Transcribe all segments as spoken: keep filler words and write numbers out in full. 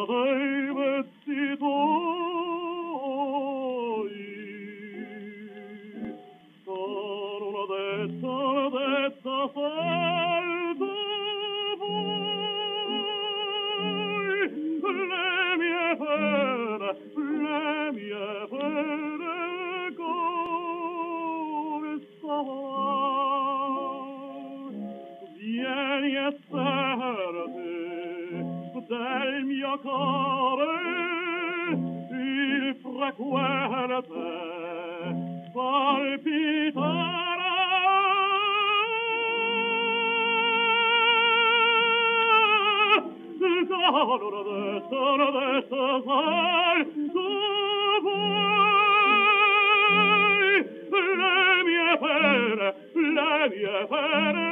dei vezzi tuoi. Sono una detta, una detta saldo voi, le mie pene, le mie pene come stavano. Vieni e servi del mio cuore il frequente palpitare. Sono una detta, una detta saldo voi, le mie pene, le mie pene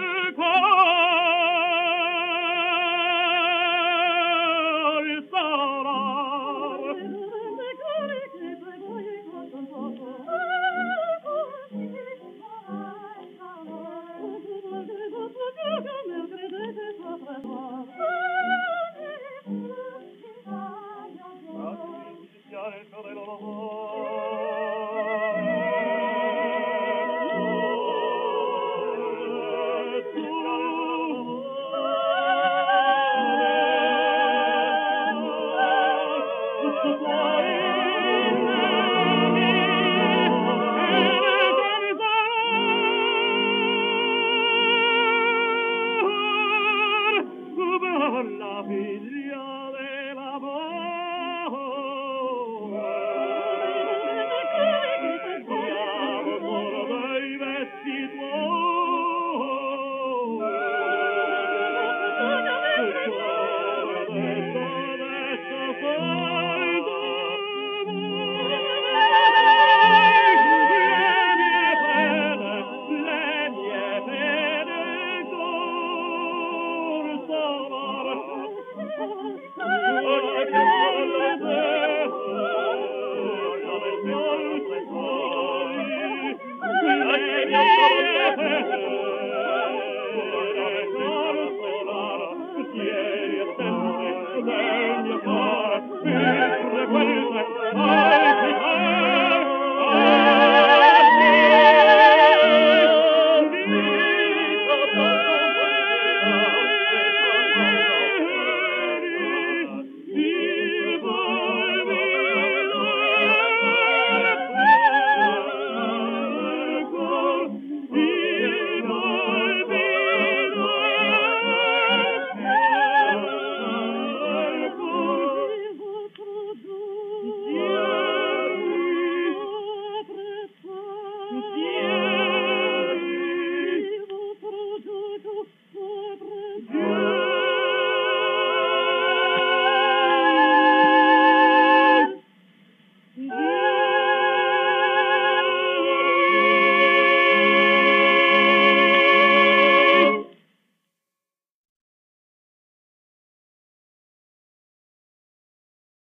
col sonar. Grazie,